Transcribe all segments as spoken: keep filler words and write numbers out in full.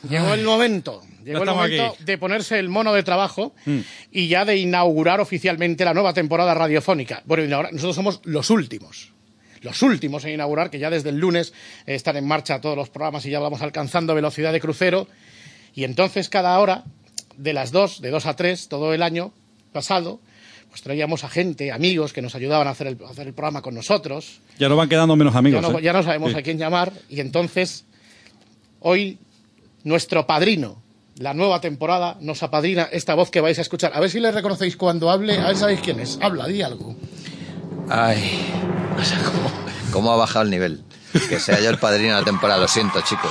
Llegó el momento. Llegó el momento aquí. de ponerse el mono de trabajo mm. y ya de inaugurar oficialmente la nueva temporada radiofónica. Bueno, nosotros somos los últimos. Los últimos en inaugurar, que ya desde el lunes eh, están en marcha todos los programas y ya vamos alcanzando velocidad de crucero. Y entonces cada hora, de las dos, de dos a tres, todo el año pasado, pues traíamos a gente, amigos que nos ayudaban a hacer el, a hacer el programa con nosotros. Ya nos van quedando menos amigos. Ya no, ¿eh? ya no sabemos sí. a quién llamar. Y entonces, hoy, nuestro padrino, la nueva temporada, nos apadrina esta voz que vais a escuchar. A ver si le reconocéis cuando hable. A ver si sabéis quién es. Habla, di algo. Ay, o sea, ¿cómo, cómo ha bajado el nivel? Que sea yo el padrino de la temporada, lo siento, chicos.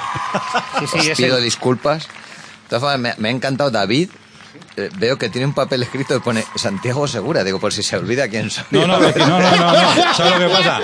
Sí, sí, Os pido el... disculpas. De todas formas, me, me ha encantado David. Eh, veo que tiene un papel escrito que pone Santiago Segura. Digo, por si se olvida quién soy. No, no, no, no, no, no. ¿Sabes lo que pasa?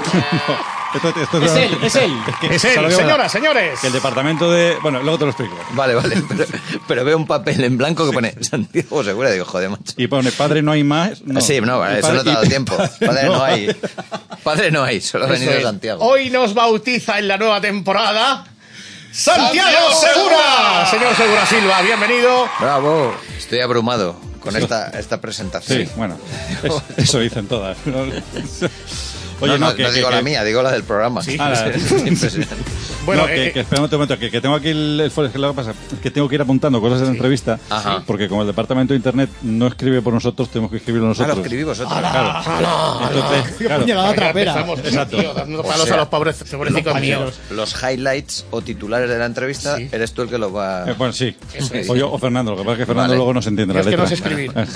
No. Esto, esto es, es él, es él. Es, que, es él, señoras, señores. Que el departamento de... Bueno, luego te lo explico. Vale, vale. Pero, pero veo un papel en blanco que pone Santiago Segura. Digo, joder, macho. Y pone padre no hay más. No. Sí, no, eso padre, no te ha dado y... tiempo. Padre no, no hay. Padre no hay, solo ha venido es. Santiago. Hoy nos bautiza en la nueva temporada Santiago, Santiago Segura. Señor Segura Silva, bienvenido. Bravo. Estoy abrumado con esta, esta presentación. Sí, bueno, eso, eso dicen todas. Oye, no, no, no, que, no digo que, la mía, digo la del programa. Sí. Ah, la, bueno, no, que, eh, que espera un momento, que, que tengo aquí el, el folio, que lo que pasa es que tengo que ir apuntando cosas de la sí. entrevista, Ajá. porque como el departamento de internet no escribe por nosotros, tenemos que escribirlo nosotros. Ah, lo escribí vosotros. Claro. ¡Hala! Entonces, claro. Claro. Trapera. Exacto. Tío, dando palos o sea, a los pobres pobrecitos míos. Los highlights o titulares de la entrevista, sí. eres tú el que los va... Eh, bueno, sí. O yo o Fernando, lo que pasa es que Fernando vale. luego no se entiende la es letra. Es que no sé escribir.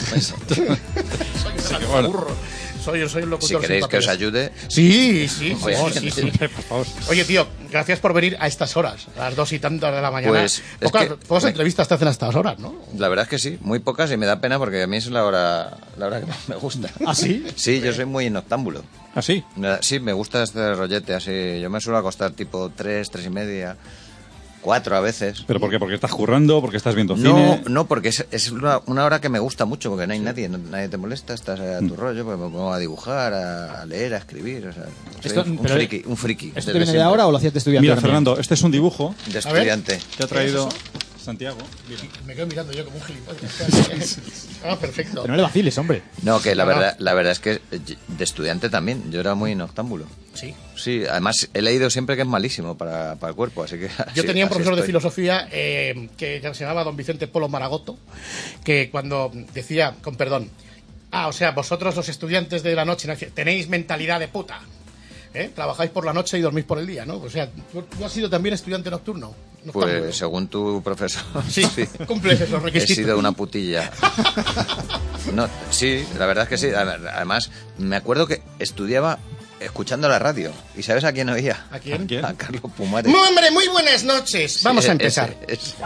Soy un bueno. burro. Soy, soy un locutor. Si queréis que os ayude. Sí, sí, Oye, sí, sí, sí. Por favor. Oye, tío, gracias por venir a estas horas, a las dos y tantas de la mañana. Pues, pocas, que pocas me... entrevistas te hacen a estas horas, ¿no? La verdad es que sí, muy pocas y me da pena porque a mí es la hora, la hora que más me gusta. ¿Ah, sí? Sí, yo soy muy noctámbulo. ¿Ah, sí? Sí, me gusta este rollete así. Yo me suelo acostar tipo tres, tres y media. Cuatro a veces. ¿Pero por qué? ¿Porque estás currando? ¿Porque estás viendo no, cine? No, porque es, es una, una hora que me gusta mucho, porque no hay nadie, no, nadie te molesta, estás a tu mm. rollo, pues me pongo a dibujar, a, a leer, a escribir, o sea, Esto, un, un friki, un friki. ¿Esto te viene de ahora o lo hacías de estudiante? Mira, también? Fernando, este es un dibujo de estudiante. ¿Te ha traído Santiago? Mira. Me quedo mirando yo como un gilipollas. Ah, perfecto. Pero no le vaciles, hombre. No, que la verdad, la verdad es que de estudiante también, yo era muy noctámbulo. Sí. Sí, además he leído siempre que es malísimo para, para el cuerpo, así que... Yo así, tenía un profesor estoy. de filosofía eh, que se llamaba don Vicente Polo Maragoto, que cuando decía, con perdón, ah, o sea, vosotros los estudiantes de la noche tenéis mentalidad de puta, ¿eh? Trabajáis por la noche y dormís por el día, ¿no? O sea, ¿tú has sido también estudiante nocturno? Pues ¿no? Según tu profesor. Sí, sí. Cumples esos requisitos. He sido una putilla. No, sí, la verdad es que sí. Además, me acuerdo que estudiaba escuchando la radio. ¿Y sabes a quién oía? ¿A quién? ¿A, quién? A Carlos Pumares. ¡No, hombre, muy buenas noches! Sí, Vamos a empezar. Ese, ese.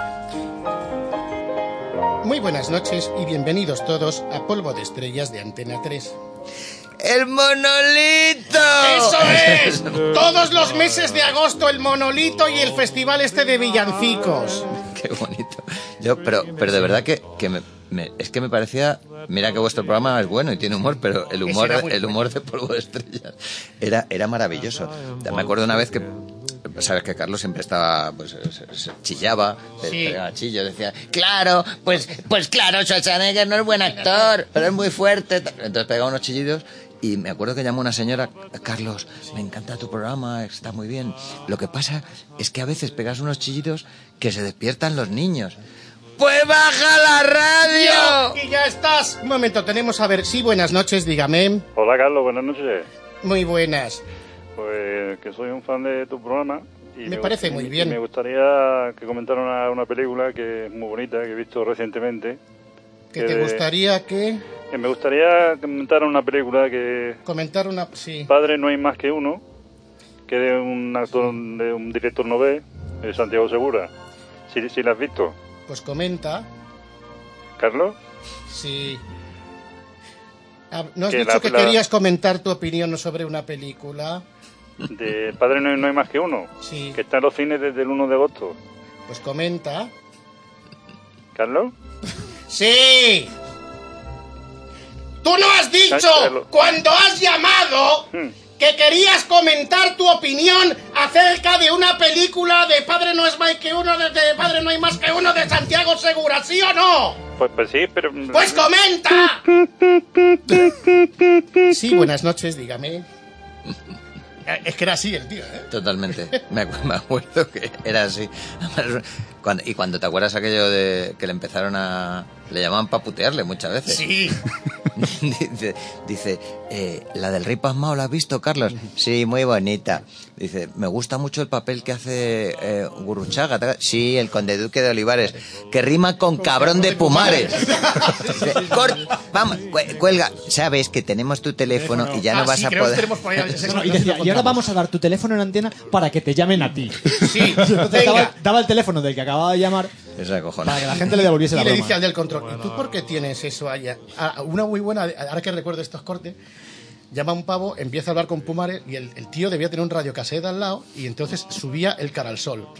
Muy buenas noches y bienvenidos todos a Polvo de Estrellas de Antena tres. ¡El monolito! ¡Eso es! Todos los meses de agosto el monolito y el festival este de villancicos. Qué bonito. Yo, pero, pero de verdad que, que me, me, es que me parecía... Mira que vuestro programa es bueno y tiene humor, pero el humor, el humor de Polvo de Estrellas era, era maravilloso. Me acuerdo una vez que... Sabes que Carlos siempre estaba, pues, se, se chillaba, sí. pegaba chillos, decía, claro, pues, pues claro, Schwarzenegger no es buen actor, pero es muy fuerte. Entonces pegaba unos chillidos y me acuerdo que llamó una señora, Carlos, me encanta tu programa, está muy bien. Lo que pasa es que a veces pegas unos chillidos que se despiertan los niños. ¡Pues baja la radio! ¡Y ya estás! Un momento, tenemos a ver, sí, buenas noches, dígame. Hola, Carlos, buenas noches. Muy buenas. Pues que soy un fan de tu programa. Y me, me parece muy bien. Me gustaría que comentara una, una película que es muy bonita, que he visto recientemente. ¿Que te de, gustaría que...? Que me gustaría comentar una película que... Comentar una... sí. Padre no hay más que uno, que de un actor, de un director novel, de Santiago Segura. ¿Sí, sí la has visto? Pues comenta. ¿Carlos? Sí. ¿No has que dicho la, que la... querías comentar tu opinión sobre una película? De Padre no hay, no hay más que uno. Sí. Que está en los cines desde el uno de agosto. Pues comenta. ¿Carlos? ¡Sí! ¡Tú no has dicho Carlos. cuando has llamado Hmm. que querías comentar tu opinión acerca de una película de Padre no es más que uno, de, de Padre no hay más que uno de Santiago Segura, ¿sí o no? Pues, pues sí, pero... ¡Pues comenta! Sí, buenas noches, dígame. Es que era así el tío, ¿eh? Totalmente. Me, acu- me acuerdo que era así. Además, cuando- y cuando te acuerdas aquello de que le empezaron a... Le llamaban para putearle muchas veces. Sí. dice, dice eh, la del Rey Pasmao, ¿la has visto, Carlos? Sí, muy bonita. Dice, me gusta mucho el papel que hace eh, Gurruchaga. ¿Te- Sí, el conde duque de Olivares, que rima con cabrón de Pumares. Dice, "Cort- vamos, cu- cuelga. Sabes que tenemos tu teléfono y ya no Ah, vas sí, a creo que poder... tenemos por ahí ese sexo, No, y no sé si decía, lo y ahora contamos. vamos a dar tu teléfono en antena para que te llamen a ti. Sí, Entonces venga. daba, daba el teléfono del que acababa de llamar Es acojonante. para que la gente le devolviese Y la le broma. dice al del control, ¿y tú por qué tienes eso allá? Ah, una muy buena, ahora que recuerdo estos cortes, llama a un pavo, empieza a hablar con Pumares y el, el tío debía tener un radiocassette al lado y entonces subía el cara al sol.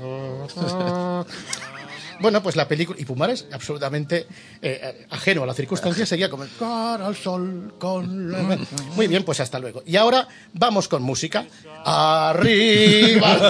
Bueno, pues la película... Y Pumares, absolutamente eh, ajeno a la circunstancia, seguía como el cara al sol con... la-". Muy bien, pues hasta luego. Y ahora vamos con música. ¡Arriba!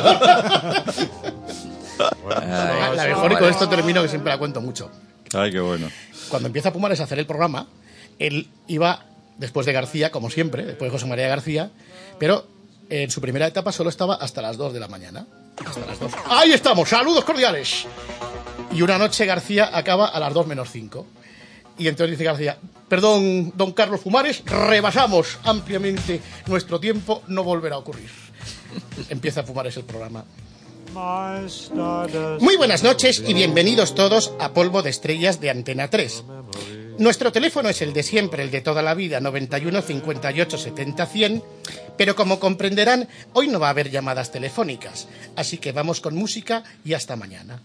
la, la mejor, y con esto termino, que siempre la cuento mucho. Ay, qué bueno. Cuando empieza Pumares a hacer el programa, él iba después de García, como siempre, después de José María García, pero en su primera etapa solo estaba hasta las dos de la mañana. Hasta las dos. ¡Ahí estamos! ¡Saludos cordiales! Y una noche García acaba a las dos menos cinco. Y entonces dice García, perdón, don Carlos Pumares, rebasamos ampliamente nuestro tiempo, no volverá a ocurrir. Empieza Pumares el programa. Muy buenas noches y bienvenidos todos a Polvo de Estrellas de Antena tres. Nuestro teléfono es el de siempre, el de toda la vida, noventa y uno, cincuenta y ocho, setenta, cien, pero como comprenderán, hoy no va a haber llamadas telefónicas, así que vamos con música y hasta mañana.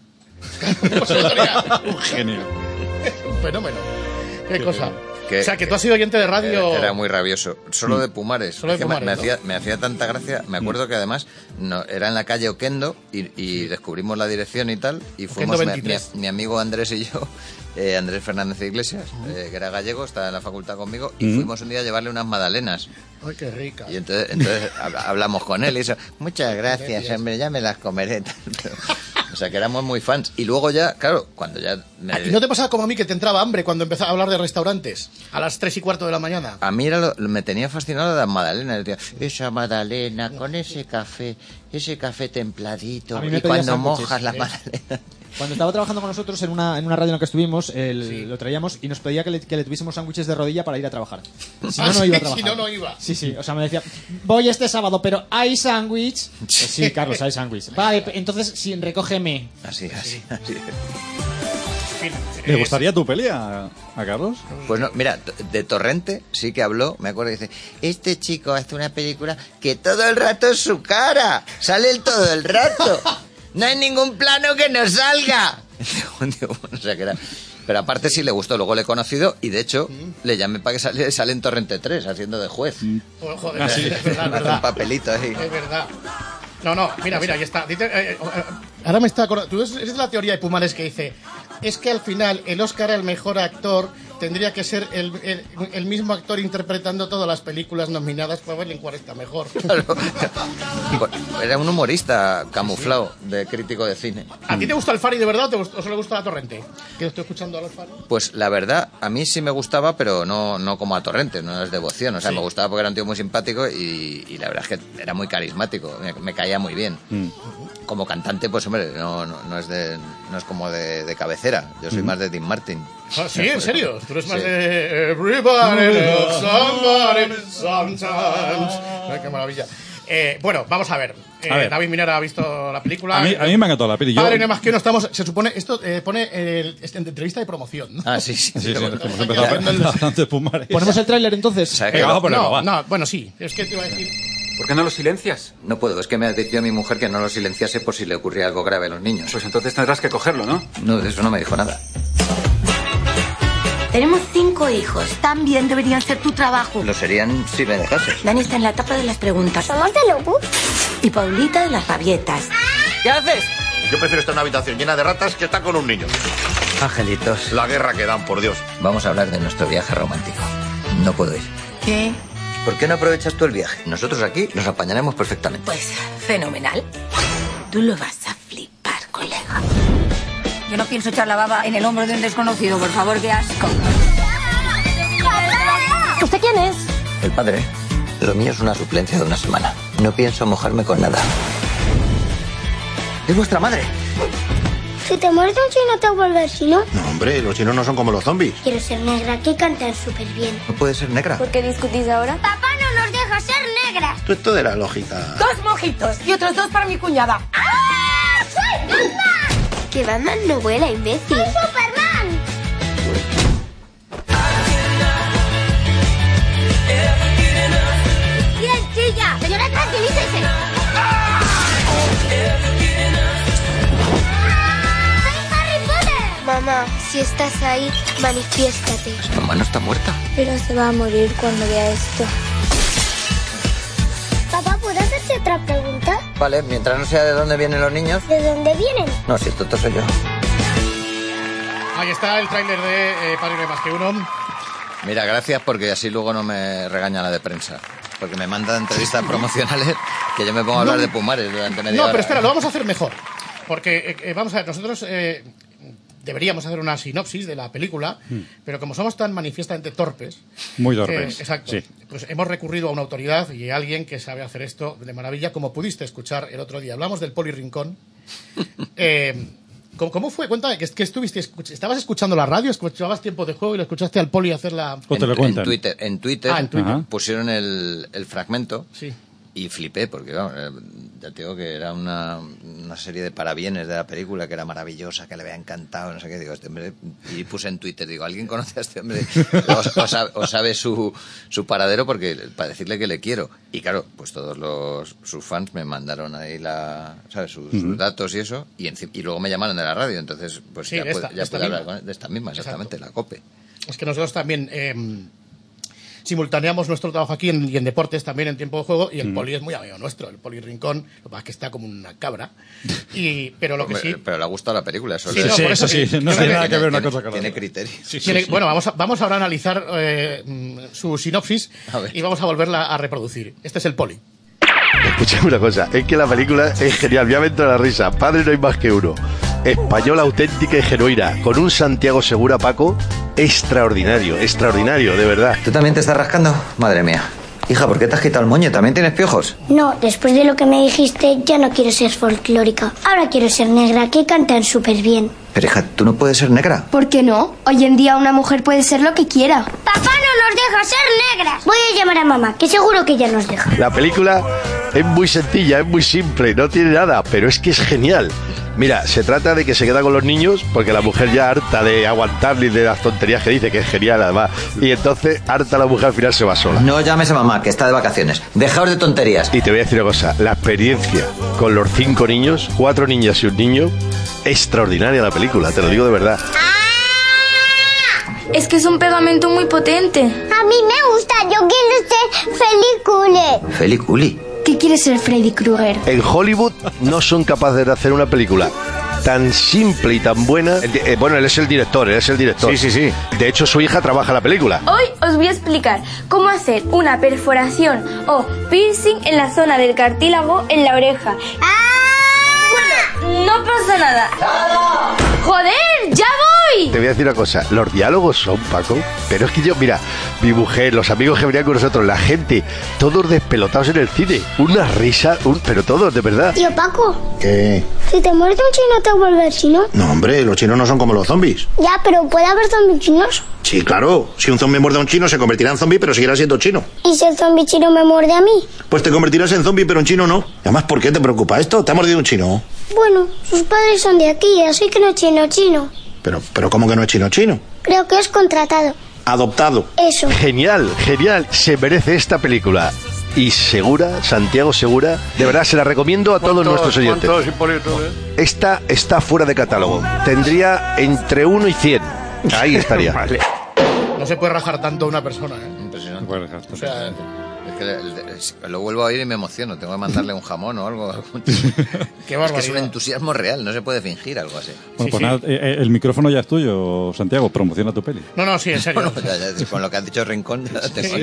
Un genio. Un fenómeno. Qué cosa. Que- o sea, que tú has sido oyente de radio... Era, era muy rabioso. Solo de Pumares. Solo de Es que me- Pumares, me, ¿no? hacía, me hacía tanta gracia. Me acuerdo que además no, era en la calle Oquendo y, y descubrimos la dirección y tal. Y fuimos mi, mi, veintitrés. mi amigo Andrés y yo, eh, Andrés Fernández Iglesias, eh, que era gallego, estaba en la facultad conmigo, y fuimos un día a llevarle unas magdalenas. Ay, qué rica. Y entonces, entonces hab- hablamos con él y eso. Muchas gracias, hombre, ya me las comeré. tal, pero- o sea, que éramos muy fans. Y luego ya, claro, cuando ya... me- ¿Y no te pasaba como a mí que te entraba hambre cuando empezaba a hablar de restaurantes? A las tres y cuarto de la mañana. A mí era lo- me tenía fascinado las magdalenas. Decía, esa magdalena con ese café, ese café templadito. A mí me Y pedía cuando sándwiches, mojas la ¿eh? magdalena. Cuando estaba trabajando con nosotros en una, en una radio en la que estuvimos, el- lo traíamos y nos pedía que le, que le tuviésemos sándwiches de rodilla para ir a trabajar. Si no, Ah, no sí, iba a si trabajar. no, no iba. Sí, sí. O sea, me decía, voy este sábado, pero ¿hay sándwich? Pues sí, Carlos, hay sándwich. Vale, entonces sí, recógeme. Así, así, así. ¿Le gustaría tu peli a, a Carlos? Pues no, mira, t- de Torrente sí que habló, me acuerdo, y dice, este chico hace una película que todo el rato es su cara, sale el todo el rato, no hay ningún plano que no salga. Digo, o sea, que era... Pero aparte sí le gustó, luego le he conocido y de hecho le llamé para que saliera y sale en Torrente tres haciendo de juez. Oh, joder, Ah, sí. es verdad, es Hace un verdad. papelito ahí. Es verdad. No, no, mira, mira, ahí está. Dice, eh, eh, ahora me está acordando. Tú eres eres de la teoría de Pumares que dice: es que al final el Oscar al mejor actor tendría que ser el, el, el mismo actor interpretando todas las películas nominadas para ver en cuál está mejor. Claro. Era un humorista camuflado de crítico de cine. ¿A ti te gusta Alfaro de verdad o, te gust- o solo le gusta la Torrente? Que estoy escuchando a Alfaro. Pues la verdad, a mí sí me gustaba, pero no, no como a Torrente, no es devoción. O sea, Sí. me gustaba porque era un tío muy simpático y, y la verdad es que era muy carismático, me, me caía muy bien. Como cantante, pues hombre, no, no, no es de, no es como de, de cabecera. Yo soy más de Dean Martin. Ah, sí, en serio. Tú eres más Sí. de Everybody loves somebody sometimes. Ay, qué maravilla. Eh, bueno, vamos a ver. Eh, A ver. David Minera ha visto la película. A mí, a mí me ha encantado la peli. Yo, Padre, no hay más que uno, estamos. Se supone, esto eh, pone el, este, en entrevista de promoción, ¿no? Ah, sí, sí. Sí, sí, bueno. hemos empezado a antes de Pumares. ¿Ponemos el tráiler entonces? O sea, que Venga, vamos a ponerlo, no, va. no, bueno, sí. Es que te iba a decir. ¿Por qué no lo silencias? No puedo, es que me advirtió mi mujer que no lo silenciase por si le ocurría algo grave a los niños. Pues entonces tendrás que cogerlo, ¿no? No, de eso no me dijo nada. Tenemos cinco hijos. También deberían ser tu trabajo. Lo serían si me dejases. Dani está en la etapa de las preguntas. ¿Somos de Lobo? Y Paulita de las rabietas. ¿Qué haces? Yo prefiero estar en una habitación llena de ratas que estar con un niño. Angelitos, La guerra que dan, por Dios. vamos a hablar de nuestro viaje romántico. No puedo ir. ¿Qué? ¿Por qué no aprovechas tú el viaje? Nosotros aquí nos apañaremos perfectamente. Pues fenomenal. Tú lo vas a flipar, colega. Yo no pienso echar la baba en el hombro de un desconocido, por favor, qué asco. ¿Usted quién es? El padre. Lo mío es una suplencia de una semana. No pienso mojarme con nada. Es vuestra madre. Si te mueres de un chino, te vuelves chino. No, hombre, los chinos no son como los zombies. Quiero ser negra, que cantan súper bien. ¿No puede ser negra? ¿Por qué discutís ahora? Papá no nos deja ser negras. Esto es todo de la lógica. Dos mojitos y otros dos para mi cuñada. ¡Ah! ¡Soy Batman! Que Batman no vuela, imbécil. ¡Soy Superman! ¿Quién chilla? Señora, tranquilícese. Mamá, si estás ahí, manifiéstate. Mamá no está muerta. Pero se va a morir cuando vea esto. Papá, ¿puedo hacerte otra pregunta? Vale, mientras no sea de dónde vienen los niños. ¿De dónde vienen? No, si esto soy yo. Ahí está el tráiler de eh, Padre no hay más que uno. Mira, gracias porque así luego no me regaña la de prensa. Porque me mandan entrevistas promocionales que yo me pongo a hablar No. de Pumares durante media No, hora. pero espera, lo vamos a hacer mejor. Porque, eh, eh, vamos a ver, nosotros eh, deberíamos hacer una sinopsis de la película, Mm. pero como somos tan manifiestamente torpes... Muy eh, torpes. exacto. Sí. Pues hemos recurrido a una autoridad y a alguien que sabe hacer esto de maravilla, como pudiste escuchar el otro día. Hablamos del Poli Rincón. eh, ¿cómo, ¿Cómo fue? Cuéntame, que, que estuviste, escuch- ¿estabas escuchando la radio? ¿Escuchabas Tiempo de Juego y lo escuchaste al Poli hacer la...? O te lo En cuentan. Twitter, en Twitter, Ah, en Twitter. Ajá. pusieron el, el fragmento Sí. y flipé porque vamos, eh, ya te digo que era una, una serie de parabienes de la película que era maravillosa, que le había encantado, no sé qué, digo, este hombre, y puse en Twitter, digo, ¿alguien conoce a este hombre? O, o sabe, o sabe su, su paradero porque para decirle que le quiero. Y claro, pues todos los sus fans me mandaron ahí la, ¿sabes? Sus, sus Ujú. datos y eso, y, enci- y luego me llamaron de la radio, entonces pues Sí, ya, de puedo- esta- ya esta puedo hablar misma. con- de esta misma, exactamente, la COPE. Es que nosotros también eh, simultaneamos nuestro trabajo aquí en, y en deportes también en Tiempo de Juego y el Mm. Poli es muy amigo nuestro, el Poli Rincón, lo que pasa es que está como una cabra. Y, pero lo que Hombre, sí... Pero le ha gustado la película, eso Sí, le- no, por eso sí. no Yo tiene creo nada que ver una tiene- cosa con la Tiene otra. criterio. Sí, sí, Tiene- sí. Bueno, vamos a, vamos ahora a analizar eh, mm, su sinopsis A ver. y vamos a volverla a reproducir. Este es el Poli. Escuchame una cosa, es que la película es genial, me ha entrado la risa. Padre no hay más que uno. Española auténtica y genuina, con un Santiago Segura, Paco, extraordinario, extraordinario, de verdad. ¿Tú también te estás rascando? Madre mía. Hija, ¿por qué te has quitado el moño? ¿También tienes piojos? No, después de lo que me dijiste, ya no quiero ser folclórica. Ahora quiero ser negra, que cantan súper bien. Pero hija, ¿tú no puedes ser negra? ¿Por qué no? Hoy en día una mujer puede ser lo que quiera. Papá no nos deja ser negras. Voy a llamar a mamá, que seguro que ya nos deja. La película es muy sencilla, es muy simple, no tiene nada, pero es que es genial. Mira, se trata de que se queda con los niños porque la mujer ya harta de aguantarle y de las tonterías que dice, que es genial además. Y entonces harta la mujer al final se va sola. No llames a mamá, que está de vacaciones. Dejaos de tonterías. Y te voy a decir una cosa, la experiencia con los cinco niños, cuatro niñas y un niño, extraordinaria la película, te lo digo de verdad. Es que es un pegamento muy potente. A mí me gusta, yo quiero ser Felicule. Feliculi. ¿Qué quiere ser Freddy Krueger? En Hollywood no son capaces de hacer una película tan simple y tan buena. El di- eh, bueno, él es el director, él es el director. Sí, sí, sí. De hecho, su hija trabaja en la película. Hoy os voy a explicar cómo hacer una perforación o piercing en la zona del cartílago en la oreja. Bueno, no pasa nada. ¡Joder! ¡Ya voy! Te voy a decir una cosa, los diálogos son, Paco, pero es que yo, mira, mi mujer, los amigos que venían con nosotros, la gente, todos despelotados en el cine, una risa, un, pero todos, de verdad. Tío Paco, ¿Qué? si te mueres de un chino, te vuelves chino. No, hombre, los chinos no son como los zombies. Ya, pero puede haber zombies chinos. Sí, claro. Si un zombie muerde a un chino, se convertirá en zombie, pero seguirá siendo chino. ¿Y si el zombie chino me muerde a mí? Pues te convertirás en zombie, pero en chino no. Además, ¿por qué te preocupa esto? ¿Te ha mordido un chino? Bueno, sus padres son de aquí, así que no es chino chino. Pero, pero ¿cómo que no es chino chino? Creo que es contratado. Adoptado. Eso. Genial, genial, se merece esta película. Y Segura, Santiago Segura, de verdad se la recomiendo a todos nuestros oyentes. ¿Cuántos, Hipólito, eh? Esta está fuera de catálogo, tendría entre uno y cien. Ahí estaría. Vale. No se puede rajar tanto a una persona, ¿eh? Impresionante. Bueno, exacto. O sea, Es que le- le- es- lo vuelvo a oír y me emociono. Tengo que mandarle un jamón o algo. qué Es que es un barbaridad. entusiasmo real, no se puede fingir algo así. Bueno, Sí, pues sí. nada, eh, eh, el micrófono ya es tuyo, Santiago. Promociona tu peli. No, no, sí, en serio. Bueno, ya- ya, con lo que has dicho Rincón, ya tengo- Sí.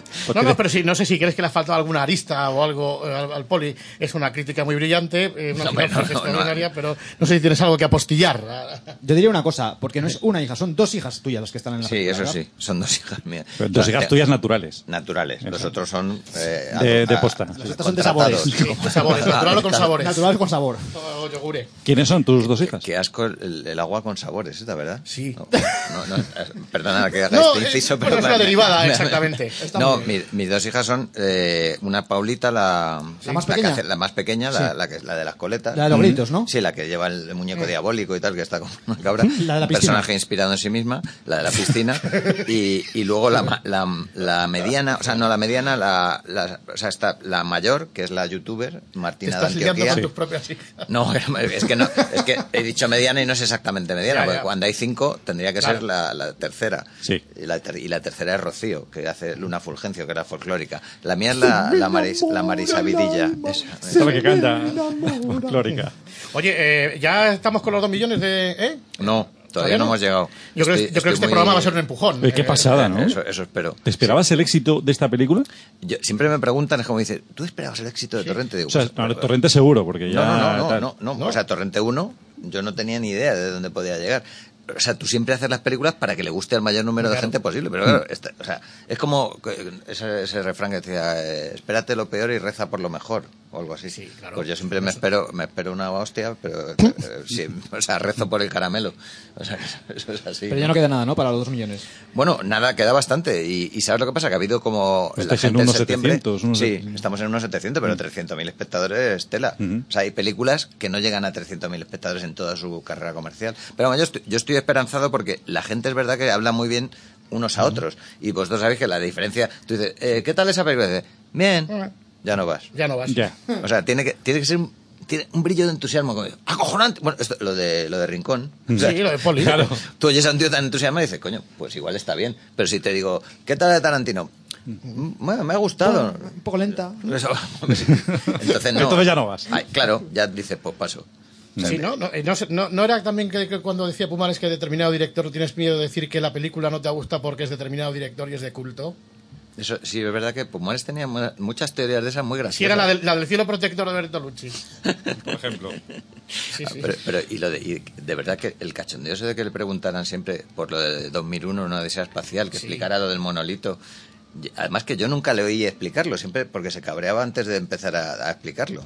No, no, pero sí, no sé si crees que le ha faltado alguna arista o algo eh, al, al Poli. Es una crítica muy brillante, eh, una No, bueno, no, extraordinaria, no. pero no sé si tienes algo que apostillar. Yo diría una cosa, porque no es una hija, son dos hijas tuyas las que están en la Sí, película, eso ¿verdad? sí, son dos hijas mías. Pero dos hijas tuyas naturales. Naturales. Los otros son... Eh, De- de a- posta. a- Las otras son de sabores. contratados. Sí, de sabores, natural o con sabores. Natural con sabor. O yogure. ¿Quiénes son tus dos hijas? Qué asco el, el agua con sabores, ¿es la verdad? Sí. No, no, no, eh, perdona que haga No, este inciso, eh, pero... bueno, es una me- derivada, me- exactamente. Está No, muy bien. mi- mis dos hijas son eh, una Paulita, la, ¿La más que pequeña? hace- la más pequeña, la, Sí. la, que, la de las coletas. La de los gritos, ¿no? Sí, la que lleva el muñeco diabólico y tal, que está como una cabra. La de la Un piscina. personaje inspirado en sí misma, la de la piscina. y, y luego la, ma- la, la mediana, o sea, no la mediana, la, la, o sea, está la mayor, que es la youtuber, Te Martina de estás liando Antioquía. con tus propias hijas. No, es que no, es que he dicho mediana y no es exactamente mediana, Ya, porque ya. cuando hay cinco tendría que Claro. ser la, la tercera. Sí. Y la, ter- y la tercera es Rocío, que hace Luna Fulgencio, que era folclórica. La mía es la, la, Maris, la Marisa Vidilla. Esa. Esta es la que canta folclórica. Oye, eh, ya estamos con los dos millones de... ¿eh? No, todavía no hemos llegado. Yo creo, Estoy- yo creo que estoy este muy- programa va a ser un empujón. Eh, qué Eh, pasada, ¿no? Eso, eso espero. ¿Te esperabas el éxito de esta película? Yo, siempre me preguntan, es como dice, ¿tú esperabas el éxito de Torrente? Digo, O sea, pues, no, pues, Torrente seguro, porque ya... No, no, no, tal. no, no, no. O sea, Torrente uno, yo no tenía ni idea de dónde podía llegar. O sea, tú siempre haces las películas para que le guste al mayor número de Claro. gente posible. Pero claro, esta- o sea, es como que- ese, ese refrán que decía, eh, espérate lo peor y reza por lo mejor, o algo así. Sí, claro. Pues yo siempre me espero, me espero una hostia, pero eh, sí, o sea, rezo por el caramelo. O sea, eso es así. Pero ya no queda nada, ¿no? Para los dos millones. Bueno, nada, queda bastante. Y, y ¿sabes lo que pasa? Que ha habido como... Pues la estáis en gente unos septiembre- setecientos, unos Sí, setecientos. estamos en unos setecientos, pero trescientos mil espectadores, tela. Ujú. O sea, hay películas que no llegan a trescientos mil espectadores en toda su carrera comercial. Pero bueno, yo estoy, yo estoy esperanzado porque la gente es verdad que habla muy bien unos a otros. Y vosotros sabéis que la diferencia... Tú dices, eh, ¿qué tal esa película? Y dices, bien, ya no vas. Ya no vas. Ya. O sea, tiene que, tiene que ser un, tiene un brillo de entusiasmo. Como, acojonante. Bueno, esto, lo de, lo de Rincón. O sea, Sí, lo de Poli. Claro. Tú oyes a un tío tan entusiasmado y dices, coño, pues igual está bien. Pero si te digo, ¿qué tal de Tarantino? "Mm, Bueno, me ha gustado. Un poco lenta. Eso, entonces no. Entonces ya no vas. Ay, claro, ya dices, pues paso. Sí, ¿no? No, eh, no, sé, no, no era también que, que cuando decía Pumares que determinado director tienes miedo de decir que la película no te gusta porque es determinado director y es de culto. Eso, sí, es verdad que Pumares tenía mu- muchas teorías de esas muy graciosas. Si era la del, la del cielo protector de Bertolucci. Por ejemplo. Sí, sí. Pero, pero y, lo de, y de verdad que el cachondeo ese de que le preguntaran siempre por lo de dos mil uno, una odisea espacial, que Sí. explicara lo del monolito. Y- Además que yo nunca le oí explicarlo, siempre porque se cabreaba antes de empezar a, a explicarlo.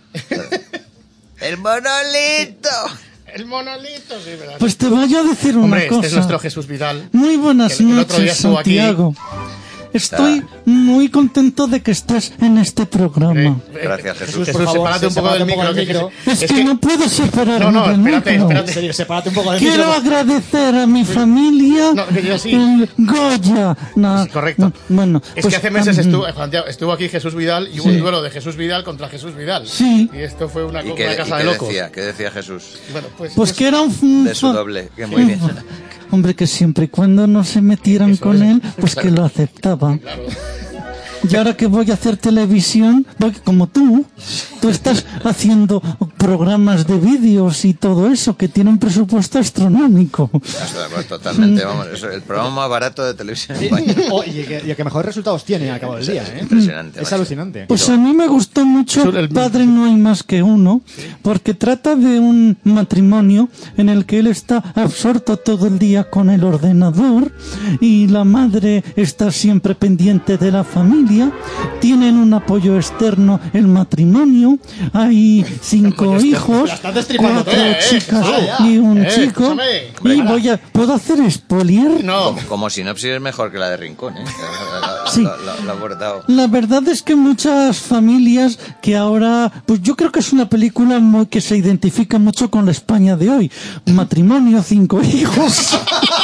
¡El monolito! El monolito, sí, ¿verdad? Pues te voy a decir una Hombre, cosa. este es nuestro Jesús Vidal. Muy buenas El- el otro día noches, estuvo aquí. Santiago. Estoy muy contento de que estés en este programa. Gracias, Jesús. Jesús, sepárate un poco del micro. que- que- Es que no puedo separarme No, no, del espérate, micro. espérate. En serio, sepárate un poco del Quiero micro. agradecer a mi familia No, que yo sí. el Goya. No, Correcto. no, bueno, Es pues, que hace meses mm, estuvo, Santiago, estuvo aquí Jesús Vidal y hubo Sí. un duelo de Jesús Vidal contra Jesús Vidal. Sí. Y esto fue una, ¿Y una qué, y casa qué de locos. decía? ¿Qué decía Jesús? Bueno, pues, Pues que era un... De su doble, que muy bien. Hombre, que siempre y cuando no se metieran Eso con es. él, pues que lo aceptaba. Claro. Y ahora que voy a hacer televisión, porque como tú, tú estás haciendo programas de vídeos y todo eso, que tiene un presupuesto astronómico. Estoy de acuerdo, totalmente, vamos, eso, el programa más barato de televisión Sí, española. oh, y, el que, y el que mejores resultados tiene al cabo del día, ¿eh? Impresionante. Es macho. alucinante. Pues a mí me gustó mucho Sur el- Padre no hay más que uno, porque trata de un matrimonio en el que él está absorto todo el día con el ordenador y la madre está siempre pendiente de la familia. Tienen un apoyo externo el matrimonio, hay cinco hijos, La estás destripando cuatro todo, ¿eh? chicas Ah, ya. y un Eh, chico. escúchame. Y voy a, ¿puedo hacer spoiler? No, Como, como sinopsis es mejor que la de Rincón, ¿eh? La, la- Sí. la- la- la ha abordado. La verdad es que muchas familias que ahora, pues yo creo que es una película muy- que se identifica mucho con la España de hoy. Matrimonio, cinco hijos.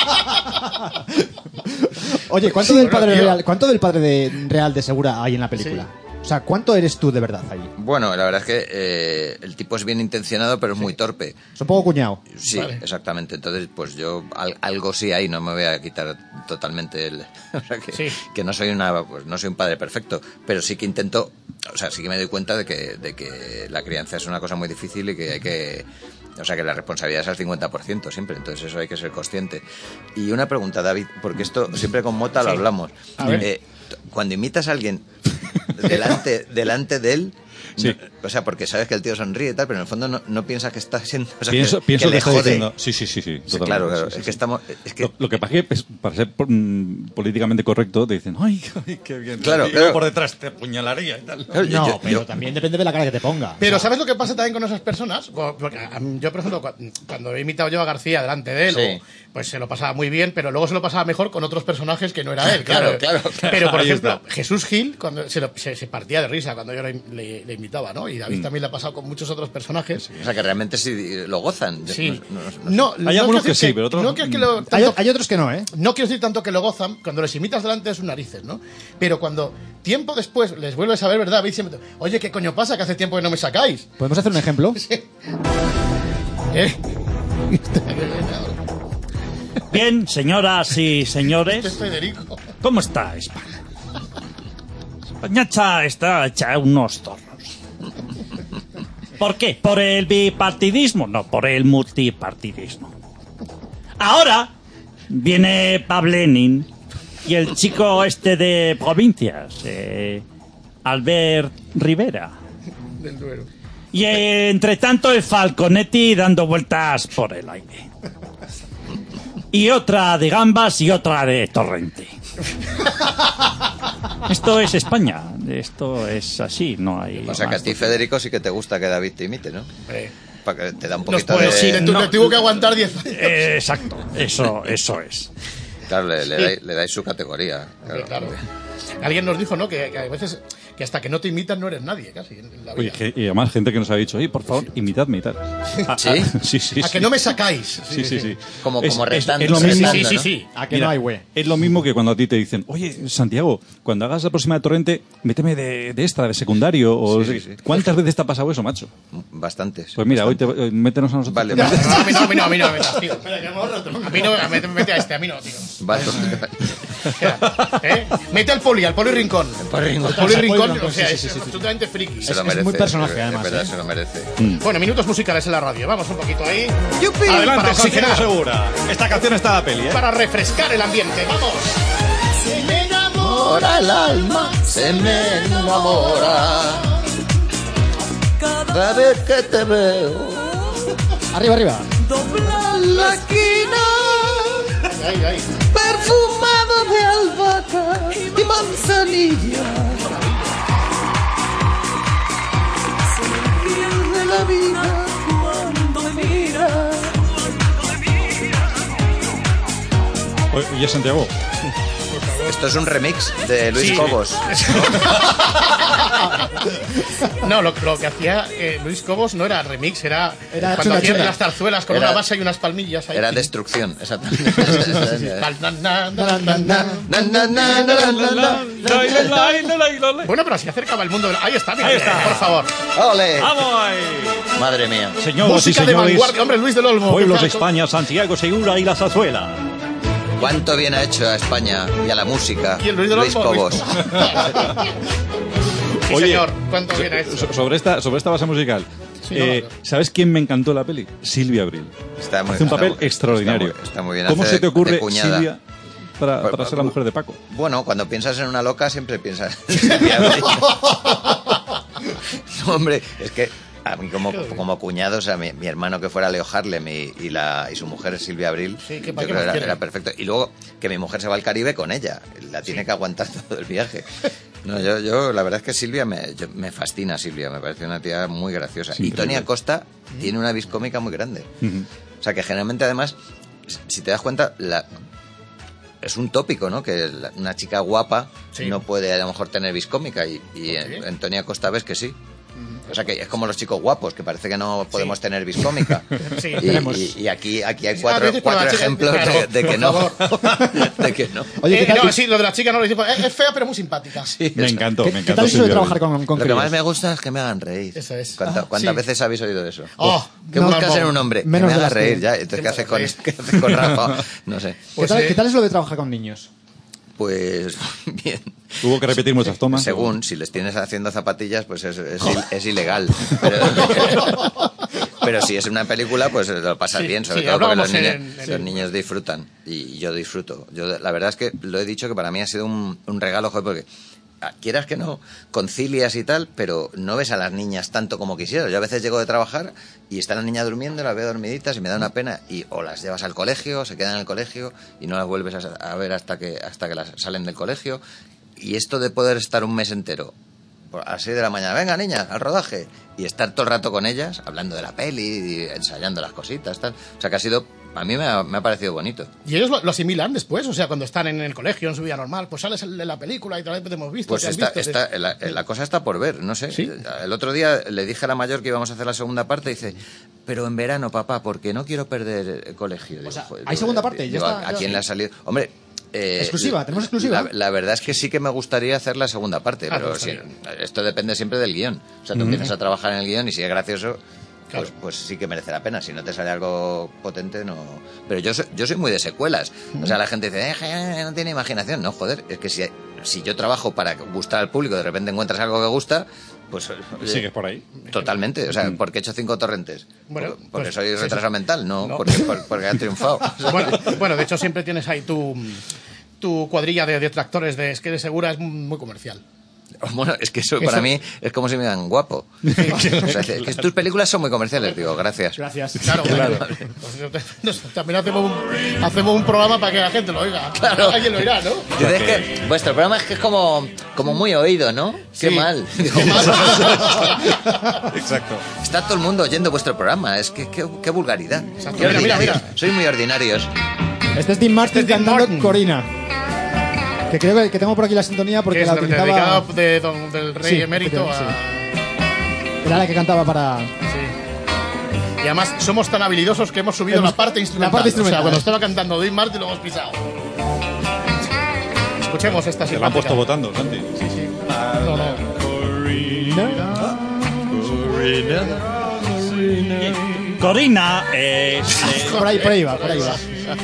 Oye, ¿cuánto Sí, del bueno, padre tío. real, cuánto del padre de, real de Segura hay en la película? O sea, ¿cuánto eres tú de verdad ahí? Bueno, la verdad es que eh, el tipo es bien intencionado, pero es muy torpe. Es un poco cuñado. Sí, Vale. exactamente. Entonces, pues yo al- algo sí hay, no me voy a quitar totalmente el... O sea, que, Sí. que no soy una pues no soy un padre perfecto, pero sí que intento... O sea, sí que me doy cuenta de que, de que la crianza es una cosa muy difícil y que hay que... O sea, que la responsabilidad es al cincuenta por ciento siempre, entonces eso hay que ser consciente. Y una pregunta, David, porque esto siempre con Mota lo Sí. hablamos. A ver. Eh, cuando imitas a alguien delante, delante de él, sí. no, o sea, porque sabes que el tío sonríe y tal, pero en el fondo no, no piensas que está siendo... O sea, pienso que, pienso que que le está jode. diciendo. Sí, sí, sí. sí, Sí, claro, claro. Sí, sí, es sí. que estamos... Es que... Lo, lo que pasa es que es- para ser mm, políticamente correcto te dicen, ay, ay, qué bien. Claro, y claro. luego por detrás te apuñalaría y tal. Claro, yo- No, yo- pero yo- también depende de la cara que te ponga. Pero O sea, ¿sabes lo que pasa también con esas personas? Porque, a mí, yo, por ejemplo, cua- cuando he imitado yo a García delante de él, Sí. o- pues se lo pasaba muy bien, pero luego se lo pasaba mejor con otros personajes que no era él. Claro, Claro, claro, claro. Pero, por Ahí ejemplo, está. Jesús Gil cuando se, lo- se- se partía de risa cuando yo le, le- le imitaba, ¿no? Y David también le ha pasado con muchos otros personajes. O sea, que realmente sí lo gozan. Yo Sí. no- no- no sé. No, Hay no algunos quiero que decir sí, pero otros- No quiero que lo- hay, tanto- hay otros que no, ¿eh? no quiero decir tanto que lo gozan cuando les imitas delante de sus narices, ¿no? Pero cuando tiempo después les vuelves a ver, ¿verdad? David siempre, oye, ¿qué coño pasa? Que hace tiempo que no me sacáis. ¿Podemos hacer un ejemplo? ¿Eh? Bien, señoras y Este señores, es Federico. ¿cómo está España? España está, está hecha unos zorros. ¿Por qué? ¿Por el bipartidismo? No, por el multipartidismo. Ahora viene Pablenin y el chico este de provincias, eh, Albert Rivera. Del Duero. Y eh, entre tanto el Falconetti dando vueltas por el aire. Y otra de gambas y otra de torrente. Esto es España. Esto es así, no hay. O sea, que a más. ti, Federico, sí que te gusta que David te imite, ¿no? Eh, Para que te da un Nos poquito puede- de... sí, le, tu- no. le tuvo que aguantar diez años. Eh, exacto, eso, eso es. Claro, le, le, dais, le dais su categoría. Claro. Claro. Alguien nos dijo, ¿no? Que, que a veces que hasta que no te imitan no eres nadie, casi, en la Oye, vida. que- y además gente que nos ha dicho, oye, por favor, imitadme y tal. Ah, ¿Sí? ah, sí, sí, A sí. que no me sacáis. Sí, sí, sí. Como- Es- como es- retando, es lo mismo. retando, Sí, sí, ¿no? sí. A que Mira, no hay güey. es lo mismo que cuando a ti te dicen, oye, Santiago, cuando hagas la próxima de Torrente, méteme de, de esta, de secundario. O, Sí, sí, sí. ¿Cuántas veces te ha pasado eso, macho? Bastantes. Pues mira, hoy te, eh, métenos a nosotros. Vale, No, vale. no, a mí no, a mí no, a mí no me metas, tío. A mí no, a mí- mete a este, a mí no, tío. Vale. Espera, ¿eh? Mete al poli, al poli rincón. El poli rincón. poli rincón, Rincón, o sea, sí, es sí, sí, sí. absolutamente friki. Se lo es merece. muy personaje, es además, verdad, ¿eh? se lo merece. Bueno, minutos musicales en la radio. Vamos un poquito ahí. Adelante, Para Santiago oxigenar, Segura. Esta canción está a la peli, ¿eh? para refrescar el ambiente. ¡Vamos! Se me enamora. Ahora el alma se me enamora. Cada vez que te veo, Arriba, arriba. doblar la esquina, Ahí, ahí. perfumado de albahaca y manzanilla. Se me pierde la vida cuando me miras. Oye, Santiago, Esto es un remix de Luis Sí. Cobos. No, lo, lo que hacía eh, Luis Cobos no era remix, era, Era cuando chula, hacía chula. las zarzuelas con Era- una base y unas palmillas. Ahí. Era destrucción, exactamente. Pal- na- na- na- na- na. Na, na, na, na, na, na. Bueno, pero así acercaba el mundo. de la- Ahí está, mira, Ahí está. por favor. ¡Ole! ¡vamos ahí! Madre mía. Señoras Música y de señores, vanguardia, hombre, Luis del Olmo. pueblos de ¿qué tal? España, Santiago Segura y la zarzuela. ¿Cuánto bien ha hecho a España y a la música Y el Luis del Olmo, Cobos? Sí, Oye, señor, cuánto bien ha hecho. So- Sobre esta, sobre esta base musical, Sí, eh, no, no. ¿sabes quién me encantó la peli? Silvia Abril. Está muy- Hace un está papel muy- extraordinario. Está muy, está muy bien. ¿Cómo hace se de- te ocurre, de cuñada. Silvia, para, Pues, para ser la mujer de Paco? Bueno, cuando piensas en una loca siempre piensas en Silvia Abril. No, hombre, es que a mí como, como cuñado, o sea, mi, mi hermano que fuera Leo Harlem y, y, la, y su mujer es Silvia Abril, Sí, ¿qué- yo para qué creo más era, quiere? era perfecto. Y luego que mi mujer se va al Caribe con ella, la tiene que aguantar todo el viaje. No, yo, yo la verdad es que Silvia me, yo- me fascina, Silvia, me parece una tía muy graciosa. Sí, y Tony increíble. Acosta tiene una vis cómica muy grande. Ujú. O sea, que generalmente además, si te das cuenta, la, es un tópico, ¿no? Que la- una chica guapa Sí. no puede a lo mejor tener vis cómica y, y en, en Tony Acosta ves que sí. O sea, que es como los chicos guapos, que parece que no podemos tener vis cómica. Sí, y, tenemos. y- y aquí, aquí hay A cuatro, veces por cuatro la chica- ejemplos de, claro, de que por no. favor. De que no. Oye, ¿qué Eh, tal? no, sí, lo de la chica no lo dice. Es, es fea, pero muy simpática. Sí, Me eso. encantó, ¿Qué, me qué encantó. tal eso de Silvia trabajar Abril. con, con Lo que críos? más me gusta es que me hagan reír. Eso es. ¿Cuánta- Ah, ¿Cuántas sí. veces habéis oído eso? Oh, ¿Qué no, buscas no. en un hombre? Menos que me de haga las que- reír ya. Entonces, que ¿qué me haces haga con, reír. qué haces con Rafa? No sé. ¿Qué, Pues, tal, eh, qué tal es lo de trabajar con niños? Pues bien. Hubo que repetir muchas tomas. Según, si les tienes haciendo zapatillas, pues es, es, il- es ilegal. Pero, Pero si es una película, pues lo pasas Sí, bien, sobre sí, todo porque los hablábamos niños, en- en- los niños disfrutan. Y yo disfruto. Yo La verdad es que lo he dicho que para mí ha sido un, un regalo, joder, porque ah, quieras que no, concilias y tal, pero no ves a las niñas tanto como quisieras. Yo a veces llego de trabajar y están las niñas durmiendo, las veo dormiditas y me da una pena. Y o las llevas al colegio, se quedan en el colegio y no las vuelves a, a ver hasta que, hasta que las salen del colegio. Y esto de poder estar un mes entero por- a las seis de la mañana, venga niñas, al rodaje, y estar todo el rato con ellas, hablando de la peli, y ensayando las cositas, tal. O sea que ha sido, a mí me ha, me ha parecido bonito. Y ellos lo, lo asimilan después, o sea, cuando están en el colegio, en su vida normal, pues sales de la película y tal vez te hemos visto. Pues te has está, visto, está- te- la, la cosa está por ver, no sé. El otro día le dije a la mayor que íbamos a hacer la segunda parte y dice, pero en verano, papá, porque no quiero perder el colegio. Digo, sea, "Joder", ¿hay digo, segunda parte? digo, ¿Ya está? ¿a, a quién le ha salido? Hombre... eh, Exclusiva, tenemos exclusiva. La, la verdad es que sí que me gustaría hacer la segunda parte, Ah, pero pues sí, está esto depende siempre del guión. O sea, tú Ujú. empiezas a trabajar en el guión y si es gracioso, Claro. pues, pues sí que merece la pena. Si no te sale algo potente, no... Pero yo soy, yo soy muy de secuelas. O sea, la gente dice, eh, no tiene imaginación. No, joder, es que si, si yo trabajo para gustar al público, de repente encuentras algo que gusta, pues... Y sigues por ahí. Totalmente. O sea, ¿por qué he hecho cinco torrentes? Bueno, Por- porque pues, soy sí, retrasado sí. mental, no, No. Porque, por- porque ha triunfado. Bueno, bueno, de hecho siempre tienes ahí tu, tu cuadrilla de detractores de es que de Segura es muy comercial. Bueno, es que eso, Eso- para mí es como si me digan guapo. O sea, es que tus películas son muy comerciales, digo, gracias. Gracias. Claro, claro. Pues, también hacemos un, hacemos un programa para que la gente lo oiga. Claro. Alguien lo oirá, ¿no? Dices que vuestro programa es que es como, como muy oído, ¿no? Qué Sí. mal. Exacto. Está todo el mundo oyendo vuestro programa. Es que qué, qué vulgaridad. Qué Mira, mira, ordinarios. mira. Sois muy ordinarios. Este es Dean Martin Dean cantando Martin. Corina. Que creo que, que tengo por aquí la sintonía porque Que es la dedicado utilizaba... de don- del rey Sí, emérito a... sí. Era la que cantaba para... Sí. Y además somos tan habilidosos que hemos subido Hemos- la parte instrumental. la parte instrumental. O sea, cuando estaba cantando Dean Martin lo hemos pisado. Escuchemos esta Se la han puesto simpática. votando, Santi. Sí, sí. No, no. Corina es... eh, Por ahí, por ahí va, por ahí va.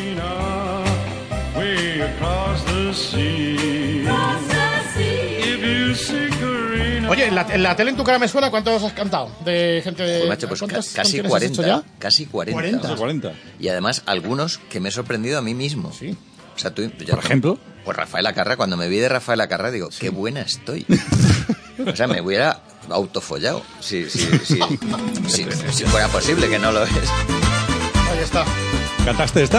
Oye, en la, en la tele en tu cara me suena, ¿cuántos has cantado? De gente de... Pues, macho, pues ca- ¿cuántas casi canciones has hecho cuarenta. ya? Casi cuarenta. ¿cuarenta? cuarenta. Y además algunos que me he sorprendido a mí mismo. Sí. O sea, tú, yo- Por ejemplo. Pues Rafael Acarra, cuando me vi de Rafael Acarra, digo, qué buena estoy. O sea, me hubiera autofollado. Si, si, si, si, si fuera posible, que no lo es. Ahí está. ¿Cantaste esta?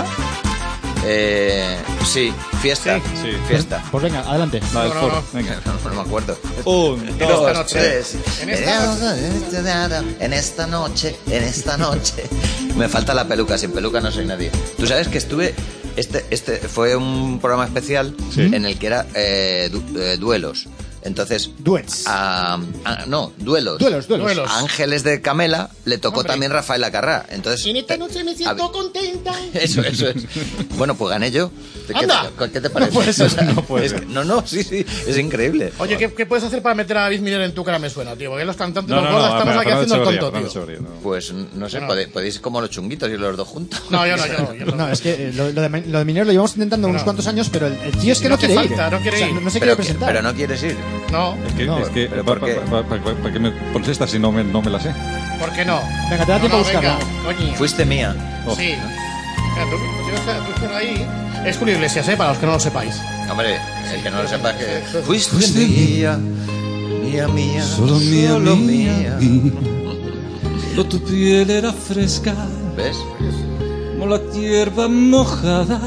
Eh, sí, fiesta. Sí. Fiesta. Pues venga, adelante. La del No, no, foro. no. Venga. No, no me acuerdo. Un, Dos, dos, esta noche. tres. En esta En esta noche, en esta noche. Me falta la peluca, sin peluca no soy nadie. Tú sabes que estuve. Este, este fue un programa especial en el que era eh, du- eh, duelos. Entonces. Duets. a- a- no, duelos. Duelos, duelos. Duelos. A Ángeles de Camela le tocó Hombre. también Rafael Acarrá. Entonces. En esta noche me siento a ver, contenta. Eso, eso es. Bueno, pues gané yo. ¿Qué, ¡Anda! te, ¿qué te parece? No puede ser, O sea, no puede es ser. que- no, no, sí, sí, es increíble. Oye, ¿qué, ¿qué puedes hacer para meter a David Miller en tu cara me suena, tío? Porque los cantantes, No, los no, gordas, no, estamos pero aquí Fernando haciendo el Echeverría, tonto, tío. Fernando Echeverría, no. Pues no sé, No. pode- podéis ir como los chunguitos y los dos juntos. No, yo no, yo no. Yo no. No, es que eh, lo, lo de, lo de Minero lo llevamos intentando unos No. cuantos años, pero el, el tío es que No no, hace quiere falta, ir. no quiere O sea, ir. no, no se pero, quiere que- presentar. pero no quieres ir. No, Es que, No, es que pero pa- ¿por qué? pa- pa- pa- ¿para qué me pones esta si no me, no me la sé? ¿por qué no? Venga, te da No, tiempo no, a buscarla. venga, coño. Fuiste mía. Oh. Sí. Mira, tú, tú estás- tú estás ahí. Es Julio Iglesias, ¿eh? Para los que no lo sepáis. Hombre, el que no lo sepa es que... Fuiste mía, mía, mía, Solo mía, solo mía, mía. Cuando tu piel era fresca ¿Ves? como la hierba mojada.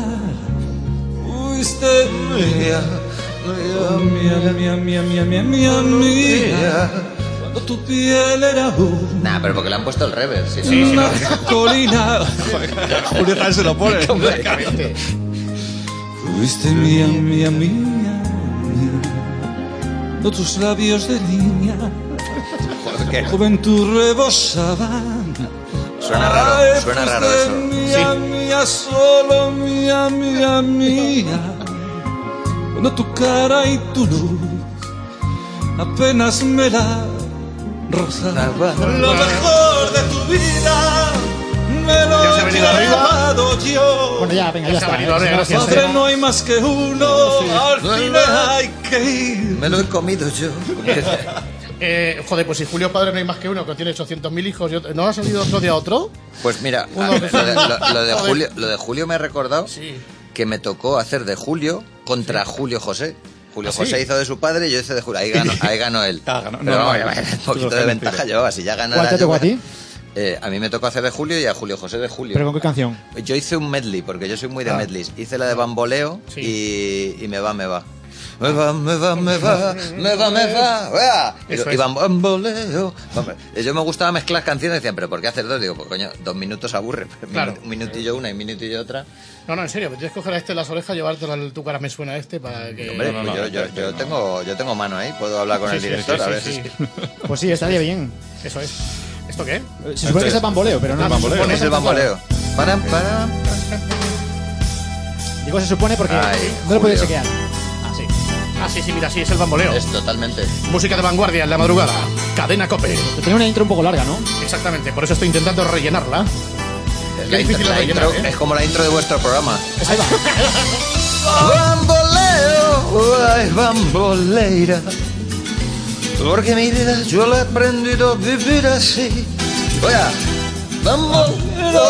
Fuiste mía, mía, mía, mía, mía, mía, mía, mía. Cuando tu piel era un- Nah, pero porque le han puesto el reverb. Sí, Sí, sí, una colina. Julio Jaén se lo pone. Exactamente. Fuiste mía, mía, mía, mía. Cuando tus labios de niña, Joder, ¿qué? juventud rebosaban. Suena raro, Ay, suena fuiste raro eso. Mía, mía, solo mía, mía, mía. Cuando tu cara y tu luz apenas me la rozaban. Lo mejor de tu vida me lo ¿Ya se ha he venido arriba? llevado yo. Bueno, ya, venga, ya Ya se ha está. venido arriba, eh. gracias, Padre, eh. no hay más que uno, al final hay que ir. Me lo he comido yo. Eh, joder, pues si Julio padre no hay más que uno, que tiene ochocientos mil hijos. Yo, ¿no ha salido otro día otro? Pues mira, Uno a- que- lo, de, lo- lo de Julio, lo de Julio me ha recordado Sí. que me tocó hacer de Julio contra Julio José. Julio ¿Ah, José sí? hizo de su padre y yo hice de Julio. Ahí ganó, ahí ganó él. Ah, ganó. Pero No, no, vamos, no. un poquito Tú lo de sabes, ventaja tío. llevaba. Si ya ganara ¿Cuál te yo, tocó a ti? Eh, a mí me tocó hacer de Julio y a Julio José de Julio. ¿Pero con qué canción? Yo hice un medley, porque yo soy muy de Ah. medleys. Hice la de Bamboleo Sí. y, y Me va, me va. Me va, me va, me va, me va, me va. ¡Uah! Y, Eso y es. bam- Bamboleo. Hombre, yo me gustaba mezclar canciones, decían, ¿pero por qué hacer dos? Digo, pues coño, dos minutos aburre. Claro. Un minutillo una y un minutillo otra. No, no, en serio, tienes que coger a este en las orejas, llevártelo al tu cara me suena a este para que... Hombre, no, no, pues yo, no, yo, no, yo no. tengo, yo tengo mano ahí, puedo hablar con Sí, el sí, director sí, a sí, ver sí. si- Pues sí, estaría bien. Eso es. ¿Esto qué? Se supone que es el bamboleo, pero no. Ah, se bamboleo. supone. Es el bamboleo. Param, param. Digo, se supone porque Ay, no lo puedes Julio. chequear. Ah, sí. Ah, sí, sí, mira, sí, es el bamboleo. Es totalmente. Música de vanguardia en la madrugada. Cadena COPE. Tenía una intro un poco larga, ¿no? Exactamente, por eso estoy intentando rellenarla. La, Qué intro, difícil la de rellenar, intro ¿eh? es como la intro de vuestro programa. Ahí va. Bamboleo, ay, bamboleira. Porque mi vida yo la he aprendido a vivir así. Oiga, bamboleo,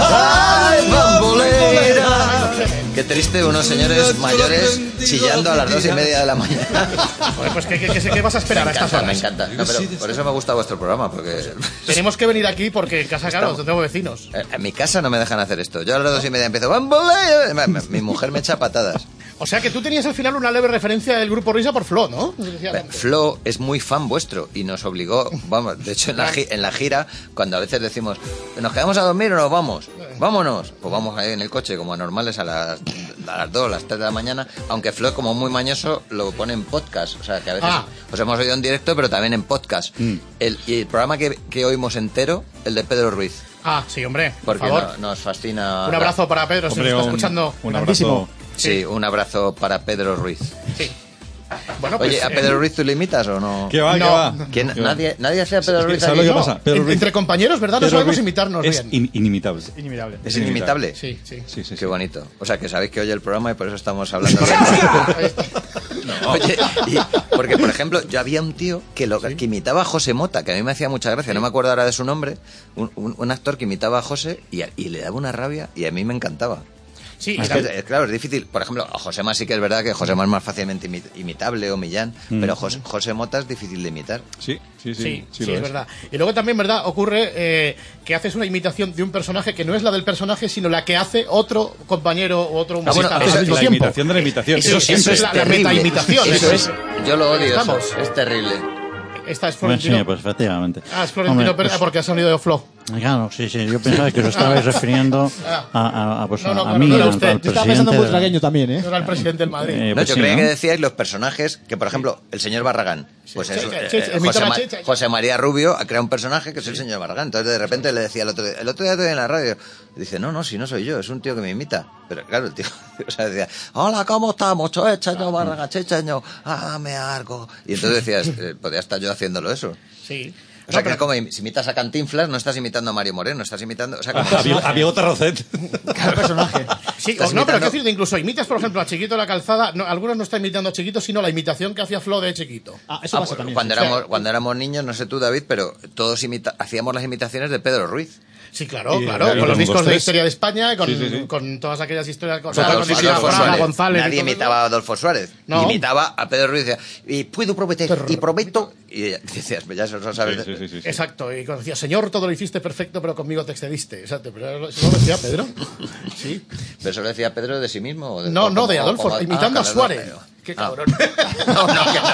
ay, bamboleira. Qué triste unos señores mayores chillando a las dos y media de la mañana. Joder, pues ¿qué, qué, qué, qué vas a esperar Me a estas encanta, me horas? encanta. No, pero por eso me gusta vuestro programa, porque Tenemos que venir aquí porque en casa, claro, Estamos- tengo vecinos. eh, en mi casa no me dejan hacer esto. Yo a las dos y media empiezo bamboleo. Mi, mi mujer me echa patadas. O sea que tú tenías al final una leve referencia del grupo Risa por Flo, ¿no? Decía- Flo es muy fan vuestro y nos obligó, vamos, de hecho en la, gi- en la gira, cuando a veces decimos, ¿nos quedamos a dormir o nos vamos? Vámonos. Pues vamos ahí en el coche como normales a las, a las dos, las tres de la mañana, aunque Flo como muy mañoso lo pone en podcast, o sea que a veces Ah. os hemos oído en directo pero también en podcast. El, y el programa que, que oímos entero, el de Pedro Ruiz, Ah, sí, hombre, por porque favor. no- nos fascina... Un abrazo para Pedro, si nos Hombre, está un, escuchando. un Grandísimo. abrazo. Sí, un abrazo para Pedro Ruiz. Sí. Bueno, pues, Oye, ¿a eh, Pedro Ruiz tú le imitas o no? ¿Qué va, No. qué va? ¿Quién? ¿Qué va? Nadie, nadie hacía Pedro Es que, Ruiz ¿sabes aquí. lo que no, pasa? Pedro en- Ruiz- entre compañeros, ¿verdad? No Pedro sabemos Ruiz imitarnos es bien. in- inimitable. Inimitable. Es inimitable. Sí, sí. Sí, sí, sí. Qué bonito. O sea, que sabéis que oye el programa y por eso estamos hablando. Ahí está. Oye, y- porque por ejemplo, yo había un tío que, lo, que imitaba a José Mota, que a mí me hacía mucha gracia, no me acuerdo ahora de su nombre, un, un- un actor que imitaba a José y, a- y le daba una rabia y a mí me encantaba. Sí, Es y que, tam- eh, claro, es difícil. Por ejemplo, a José Má sí que es verdad que José Má es más fácilmente imi- imitable o Millán, Mm. pero José, José Mota es difícil de imitar. Sí, sí, sí. Sí, sí, sí, lo es verdad. Y luego también, ¿verdad? Ocurre eh, que haces una imitación de un personaje que no es la del personaje, sino la que hace otro compañero o otro Ah, bueno, humorista eso- al mismo la tiempo. imitación de la imitación. Eso, Eso eso siempre es la, la terrible. meta-imitación. Eso eso es. Yo lo odio. Eso. Estamos. Es terrible. Esta es Pues Florentino. sí, pues efectivamente. Ah, es Florentino Hombre, Pérez, pues- porque ha salido de Flo. Claro, sí, sí. Yo pensaba que os estabais refiriendo Ah. a, a, a, pues, No, no, a claro, mí, no era al, usted. al Yo Yo estaba pensando en presidente. de- butragueño también, ¿eh? No era el presidente del Madrid. Eh, No, pues yo sí, creía ¿no? que decíais los personajes que, por ejemplo, el señor Barragán. Pues Sí, eso, sí, eh, sí, sí, eh, imita José, la Ma- chicha. José María Rubio ha creado un personaje que es el señor Barragán. Entonces de repente le decía el otro día, el otro día te vi en la radio. Dice, no, no, si no soy yo, es un tío que me imita. Pero claro, el tío, o sea, decía, hola, ¿cómo estamos? Checheño, Barragán, checheño, ah, me argo. Y entonces decías, eh, podría estar yo haciéndolo eso. Sí. O sea, No, que pero- como im- si imitas a Cantinflas, no estás imitando a Mario Moreno, estás imitando... O sea, como Había, había otra Rocet. Cada personaje. Sí, Estás o no, pero imitando- quiero decir, incluso imitas, por ejemplo, a Chiquito de la Calzada. No, algunos no están imitando a Chiquito, sino la imitación que hacía Flo de Chiquito. Ah, eso Ah, pasa pues, también. cuando, sí. éramos, cuando éramos niños, no sé tú, David, pero todos imita- hacíamos las imitaciones de Pedro Ruiz. Sí, claro, Y- claro. y con con los discos de tres. historia de España, con, Sí, sí, sí. con todas aquellas historias. Con, Con con Adolfo, Isidro Adolfo Fraga, Suárez. González. y Nadie todo imitaba a eso. Adolfo Suárez. No. Imitaba a Pedro Ruiz. Decía, y puedo prometer, y prometo. Y decías, pues ya eso lo sabes. Sí, sí, sí, sí. Exacto, y cuando decía, señor, todo lo hiciste perfecto, pero conmigo te excediste. Exacto, pero eso lo decía Pedro. Sí. ¿Pero eso lo decía Pedro de sí mismo? O de, No, o no, como- de o Adolfo, como- imitando ah, a claro, Suárez. pero- Qué Ah. cabrón. No, no, que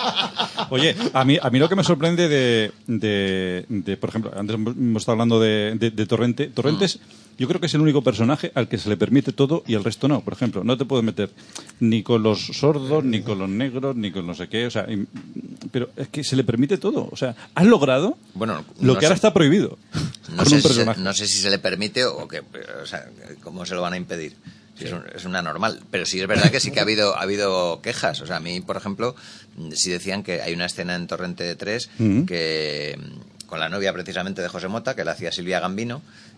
no. Oye, a mí, a mí lo que me sorprende de, de, de, por ejemplo, antes hemos estado hablando de, de, de Torrente. Torrente es, yo creo que es el único personaje al que se le permite todo y al resto no. Por ejemplo, no te puedes meter ni con los sordos, ni con los negros, ni con no sé qué. O sea, y- pero es que se le permite todo. O sea, has logrado Bueno, lo no que ahora sé. está prohibido. No con sé, un si se, personaje. no sé si se le permite o que, o sea, cómo se lo van a impedir. Si es, un- es una normal. Pero sí es verdad que sí que ha habido, ha habido quejas. O sea, a mí, por ejemplo, sí decían que hay una escena en Torrente tres Mm. que con la novia precisamente de José Mota, que la hacía Silvia Gambino,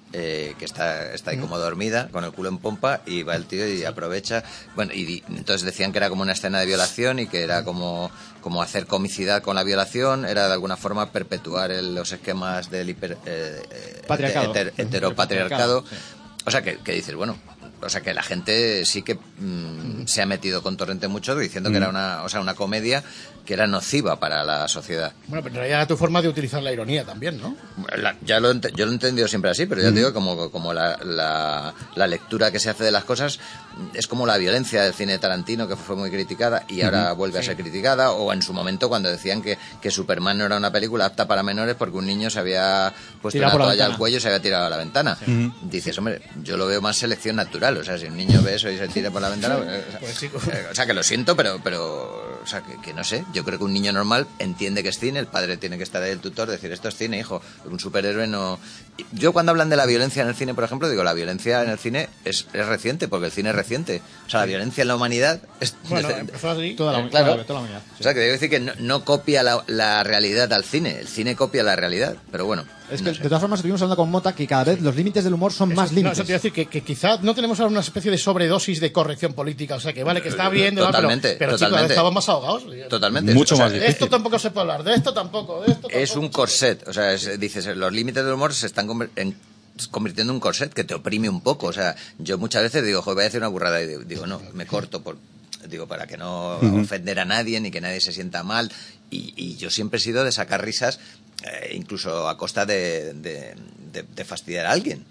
eh, que está, está ahí como dormida, con el culo en pompa, y va el tío y aprovecha. Bueno, y di- entonces decían que era como una escena de violación y que era como, como hacer comicidad con la violación, era de alguna forma perpetuar el- los esquemas del hiper, eh, eh, Patriarcado. heter- heteropatriarcado. Sí. O sea, que, que dices, bueno, o sea, que la gente sí que mm, se ha metido con Torrente mucho diciendo que era una, o sea, una comedia que era nociva para la sociedad. Bueno, pero en realidad era tu forma de utilizar la ironía también, ¿no? La- ya lo ente- yo lo he entendido siempre así, pero ya te digo, como, como la, la, la lectura que se hace de las cosas es como la violencia del cine de Tarantino, que fue muy criticada y ahora vuelve a ser criticada, o en su momento cuando decían que, que Superman no era una película apta para menores porque un niño se había puesto Tirado una por la toalla al ventana. cuello y se había tirado a la ventana. Dices, hombre, yo lo veo más selección natural, o sea, si un niño ve eso y se tira por la ventana, eh, o sea, Pues sí. eh, o sea, que lo siento, pero, pero o sea, que, que no sé, yo creo que un niño normal entiende que es cine, el padre tiene que estar ahí, el tutor, decir, esto es cine, hijo, un superhéroe no... Yo cuando hablan de la violencia en el cine, por ejemplo, digo, la violencia en el cine es, es reciente, porque el cine es reciente. O sea, la violencia en la humanidad es... Bueno, desde- empezó así. Toda la, Claro. toda la- toda la humanidad. O sea, que debo decir que no, no copia la, la realidad al cine, el cine copia la realidad, pero bueno. Es no que, sé. de todas formas, estuvimos hablando con Mota que cada vez los límites del humor son Eso- más no, límites. eso te iba a decir que, que quizás no tenemos ahora una especie de sobredosis de corrección política. O sea, que vale, que está bien, ¿no? Totalmente, pero, pero chicos, totalmente. estamos más ahogados. Totalmente. Mucho O sea, más De difícil. esto tampoco se puede hablar, de esto tampoco, de esto tampoco. Es un corset, o sea, es- dices, los límites del humor se están conver- en- convirtiendo en un corset que te oprime un poco. O sea, yo muchas veces digo, joder, voy a decir una burrada y digo, digo, no, me corto por, digo, para que no ofender a nadie ni que nadie se sienta mal. Y, y yo siempre he sido de sacar risas, eh, incluso a costa de, de, de- de fastidiar a alguien.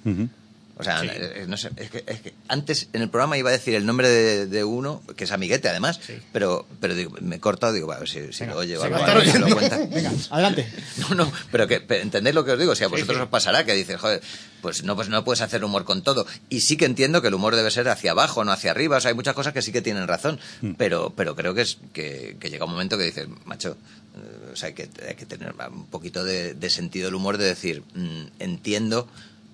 O sea, eh, no sé, es que, es que antes en el programa iba a decir el nombre de, de uno, que es amiguete además, pero pero digo, me he cortado, digo, a ver si, si lo oye o se algo, va a a ver estar si lo cuenta. Venga, adelante. No, no, pero que pero entendéis lo que os digo, si a vosotros sí. os pasará que dices, joder, pues no, pues no puedes hacer humor con todo. Y sí que entiendo que el humor debe ser hacia abajo, no hacia arriba, o sea, hay muchas cosas que sí que tienen razón, pero pero creo que es que, que llega un momento que dices, macho, eh, o sea, hay que, hay que tener un poquito de, de sentido del humor, de decir, mm, entiendo.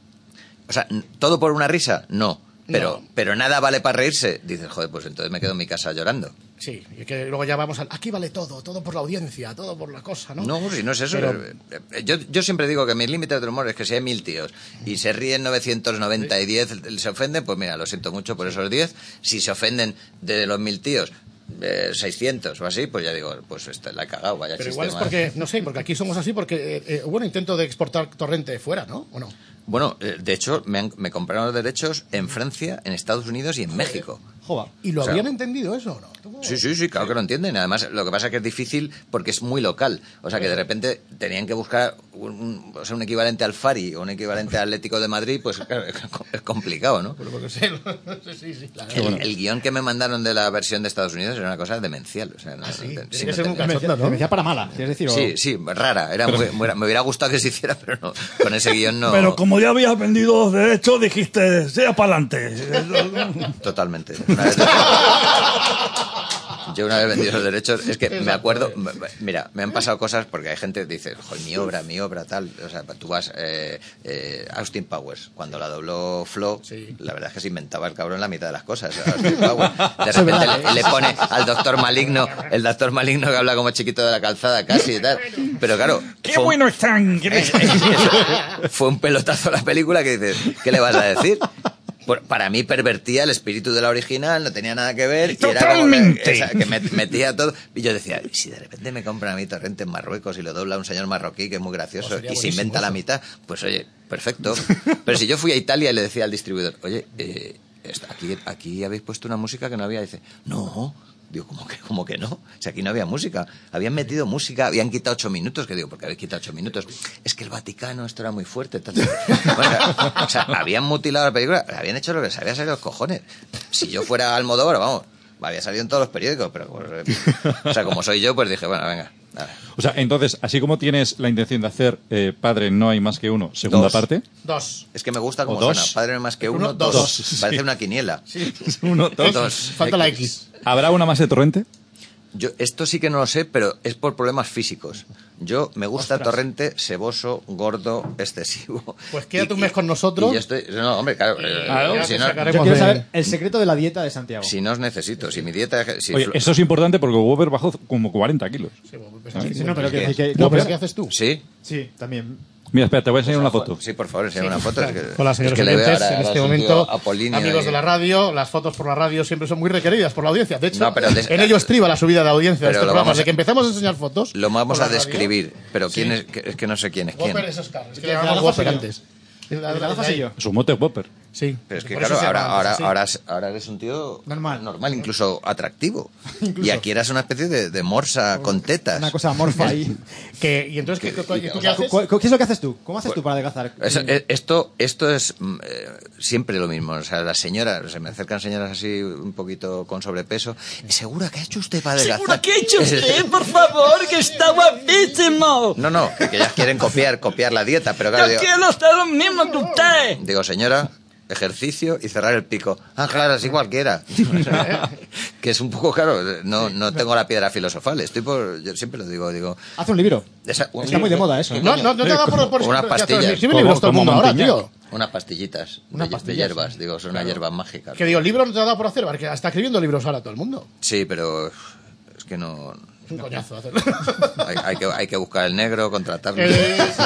O sea, n- ¿todo por una risa? No. Pero, No. pero nada vale para reírse. Dices, joder, pues entonces me quedo en mi casa llorando. Sí, y que luego ya vamos al... Aquí vale todo, todo por la audiencia, todo por la cosa, ¿no? No, si no es eso. Pero- Eh, Yo, yo siempre digo que mis límites del humor es que si hay mil tíos y se ríen novecientos noventa y diez se ofenden, pues mira, lo siento mucho por esos diez. Si se ofenden de los mil tíos, eh, seiscientos o así, pues ya digo, pues esta, la he cagado, vaya Pero chiste igual es más. porque, no sé, porque aquí somos así porque eh, eh, hubo un intento de exportar Torrente fuera, ¿no? ¿O no? Bueno, eh, de hecho, me, han- me compraron los derechos en Francia, en Estados Unidos y en México. Joder. ¿Y lo O sea, habían entendido eso o no? ¿Tú- Sí, sí, sí, claro que lo entienden. Además, lo que pasa es que es difícil porque es muy local. O sea, que de repente tenían que buscar un, un- o sea, un equivalente al Fari o un equivalente al Atlético de Madrid, pues claro, es complicado, ¿no? Por lo que sé, sí, sí, la El, el guión que me mandaron de la versión de Estados Unidos era una cosa demencial. O sea, no, Ah, sí, no- tiene sí, que no ser un tenía- cachondo, Me ¿no? decía para mala, ¿quieres decir? o- Sí, sí, rara. Era muy- muy- me hubiera gustado que se hiciera, pero no. Con ese guión no. Pero como ya habías vendido los derechos, dijiste, sea para adelante. Totalmente. Una vez- Yo una vez vendido los derechos, es que me acuerdo, m- m- mira, me han pasado cosas porque hay gente que dice, joder, mi obra, mi obra, tal. O sea, tú vas, eh, eh, Austin Powers, cuando la dobló Flo, la verdad es que se inventaba el cabrón la mitad de las cosas. Austin Powers. De Eso es repente verdad, le, le pone al doctor maligno, el doctor maligno que habla como chiquito de la calzada casi y tal. Pero claro, ¡Qué fue un- bueno están! fue un pelotazo la película que dices, ¿qué le vas a decir? Por- para mí pervertía el espíritu de la original, no tenía nada que ver. Y era como que, Totalmente. esa- que met- metía todo. Y yo decía, ¿y si de repente me compran a mí Torrente en Marruecos y lo dobla un señor marroquí que es muy gracioso Oh, sería y se buenísimo inventa la eso. mitad? Pues oye, perfecto. Pero si yo fui a Italia y le decía al distribuidor, oye, eh, esta- aquí, aquí habéis puesto una música que no había. Dice, no. Digo, ¿cómo que, cómo que no? Si aquí no había música. Habían metido música, habían quitado ocho minutos. Que digo, ¿por qué habéis quitado ocho minutos? Es que el Vaticano, esto era muy fuerte. Tal, tal. Bueno, o sea, habían mutilado la película, habían hecho lo que les había salido los cojones. Si yo fuera Almodóvar, vamos, había salido en todos los periódicos, pero, pues, o sea, como soy yo, pues dije, bueno, venga. Dale. O sea, entonces, así como tienes la intención de hacer eh, Padre no hay más que uno, segunda Dos. parte. Dos. Es que me gusta como O dos. suena. Padre no hay más que uno, Uno, dos. dos. Parece Sí. una quiniela. Uno, dos. Dos. Falta la X. ¿Habrá una más de Torrente? Yo esto sí que no lo sé, pero es por problemas físicos. Yo me gusta Ostras. Torrente seboso, gordo, excesivo. Pues quédate Y- un mes con nosotros. Y yo estoy, no, hombre, claro. eh, Claro, si, te no, sacaremos Yo quiero de- saber el secreto de la dieta de Santiago. si no os necesito, si mi dieta es... si Oye, flo- eso es importante porque Weber bajó como cuarenta kilos. Sí, pues, Sí, no, pero que, ¿Qué? que- No, no, pero pero- ¿qué haces tú? Sí, Sí, también. Mira, espera, te voy a enseñar una foto. Sí, por favor, enseñar una foto. Es que, Hola, señores es que oyentes. ahora, En este ahora momento, amigos y... de la radio, las fotos por la radio siempre son muy requeridas por la audiencia. De hecho, no, pero des... en ello estriba la subida de audiencia de este programa. A... Desde que empezamos a enseñar fotos... Lo vamos a describir, radio, pero quién sí. es, que, es que no sé quién es quién. Whopper es Oscar. Es que le llamamos Whopper antes. Su mote es Whopper. Sí. Pero es que claro, ahora, ahora, ahora, ahora eres un tío normal, normal incluso atractivo. Incluso. Y aquí eras una especie de, de morsa con tetas. Una cosa morfa ahí. que, ¿Y entonces ¿qué, qué, qué, qué haces? ¿Qué es lo que haces tú? ¿Cómo haces tú para adelgazar? Es, es, esto, esto es eh, siempre lo mismo. O sea, las señoras, se me acercan señoras así un poquito con sobrepeso. ¿Segura que ha hecho usted para adelgazar? ¿Segura que ha hecho usted, por favor, que está guapísimo? No, no, que, que ellas quieren copiar, copiar la dieta, pero claro, Yo digo, quiero hacer lo mismo que usted. Digo, señora, ejercicio y cerrar el pico. Ah, claro, así cualquiera. Que es un poco, claro, no, no tengo la piedra filosofal. Estoy por, yo siempre lo digo, digo... Haz un libro. Esa, un Está libro. muy de moda eso. No, no, no te da por... por Unas pastillas. Escribe libros todo el mundo ahora, tío. Unas pastillitas. Unas de, pastillas, de hierbas, sí. digo, son Claro. unas hierbas mágicas. Que digo, libros no te ha dado por hacer, porque está escribiendo libros ahora todo el mundo. Sí, pero es que no... Es un coñazo hacerlo. Hay, hay, que, hay que buscar el negro, contratarlo. Eso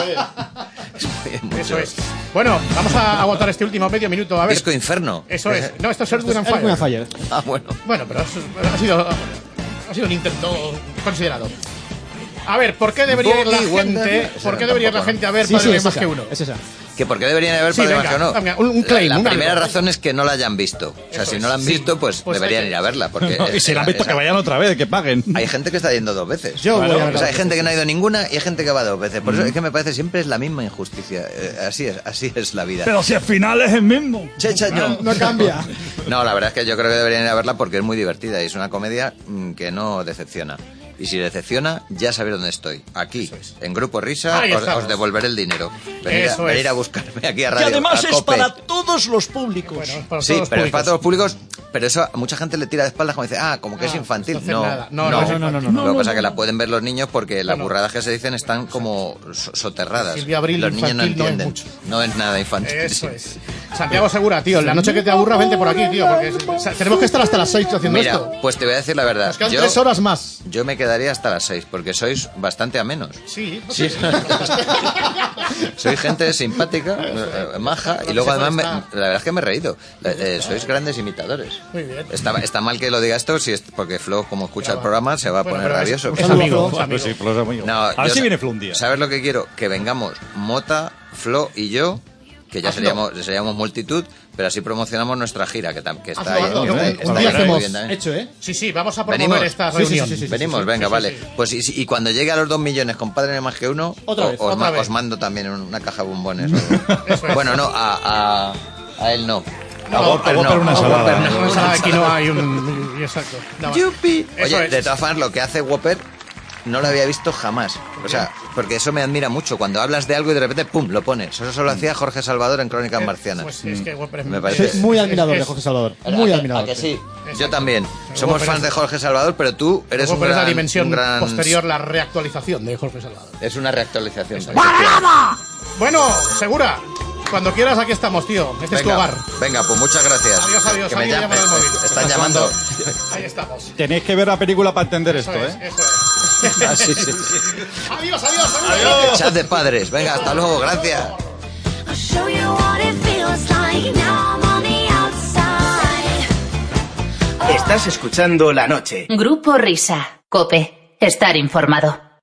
es. Eso es. Bueno, vamos a agotar este último medio minuto. A ver. Disco Inferno. Eso es. No, esto es Earth, Wind and Fire. Earth, Wind and Fire. Ah, bueno. Bueno, pero eso ha sido, ha sido un intento considerado. A ver, ¿por qué debería ir la Boogie gente? Wonder. ¿Por qué debería ir la gente a ver Sí, Padre sí, de es más esa, que uno? es esa. ¿Que por qué deberían haber Sí, Padre venga, más que uno? venga, un- un claim, La, la un primera algo. razón es que no la hayan visto. O sea, Eso si es, no la han sí. visto, pues, Pues deberían hay que- ir a verla. Porque No, y si la han visto, que vayan otra vez, que paguen. Hay gente que está yendo dos veces. Yo voy a O verla sea, hay dos gente que no ha ido ninguna y hay gente que va dos veces. Por eso es que me parece siempre es la misma injusticia. Eh, así es, así es la vida. Pero si al final es el mismo. Checha, yo. No cambia. No, la verdad es que yo creo que deberían ir a verla porque es muy divertida y es una comedia mm, que no decepciona. Y si decepciona, ya sabéis dónde estoy. Aquí, en Grupo Risa, Ahí os, estamos. os devolveré el dinero. Venir, a, Eso venir es. a buscarme aquí a Y Radio. además a es Cope. para todos los públicos. Bueno, es para Sí, todos los pero es para públicos. todos los públicos. Pero eso a mucha gente le tira de espaldas como dice, ah, como que es Ah, infantil. entonces No, nada. No, no, no, no, no, no, no. Lo que pasa es que la pueden ver los niños porque las No, no. burradas que se dicen están como so- soterradas. Silvia Abril, los niños no infantil no es entienden. mucho. No es nada infantil. Eso es. Santiago Segura, tío, la noche que te aburra, vente por aquí, tío, porque o sea, tenemos que estar hasta las seis haciendo Mira, esto. pues te voy a decir la verdad. Nos quedan Yo, tres horas más. yo me quedaría hasta las seis porque sois bastante amenos. Sí, pues Sí. sí. Soy gente simpática, eh, maja, y luego se además, me- puede la verdad es que me he reído. Eh, eh, sois grandes imitadores. Muy bien. Está, está mal que lo diga esto, si es porque Flo, como escucha el programa, se va a Bueno, poner pero es- rabioso. es amigo, es Pues amigo. sí, Flo es amigo. No, a ver yo si sa- viene Flo un día. ¿Sabes lo que quiero? Que vengamos Mota, Flo y yo, que ya Hazlo. seríamos, seríamos multitud, pero así promocionamos nuestra gira, que, tam- que está Hazlo, ahí. hazlo. que está ahí- Un- un está día ahí muy hacemos bien también. Hecho, ¿eh? Sí, sí, vamos a promover Venimos. esta Sí, sí, sí, reunión. sí, sí, sí. Venimos, venga, sí, vale. sí. Pues y, y cuando llegue a los dos millones, compadre, no más que uno, Otra o- vez, os, otra ma- vez. os mando también una caja de bombones. o- Eso es. Bueno, no, a, a, a él no. No, a Whopper a Whopper no. una A ensalada. Whopper Una no. ensalada aquí no hay un... Exacto. Nada más. ¡Yupi! Eso Oye, es. de todas formas, lo que hace Whopper no lo había visto jamás. O sea, porque eso me admira mucho. Cuando hablas de algo y de repente, ¡pum!, lo pones. Eso solo hacía Jorge Salvador en Crónicas Marcianas. Pues es que Whopper es Me muy- parece- Soy muy admirador es- de Jorge Salvador. ¿A- Muy a- admirador. a que sí? Exacto. Yo también. Pero Somos Whopper fans es- de Jorge Salvador, pero tú eres un Whopper es gran... la dimensión un gran- posterior, la reactualización de Jorge Salvador. Es una reactualización. Bueno, Segura, cuando quieras aquí estamos, tío. Este es tu Venga, hogar. venga, pues muchas gracias. Adiós, adiós. Que me Alguien llame- llama al móvil. me están llamando. Ahí estamos. Tenéis que ver la película para entender Eso esto, es, ¿eh? eso es. Ah, sí, sí. Adiós, adiós, adiós. Chat de padres. Venga, hasta luego. Gracias. I'll show you what it feels like. Now I'm on the outside. Estás escuchando La Noche. Grupo Risa. Cope. Estar informado.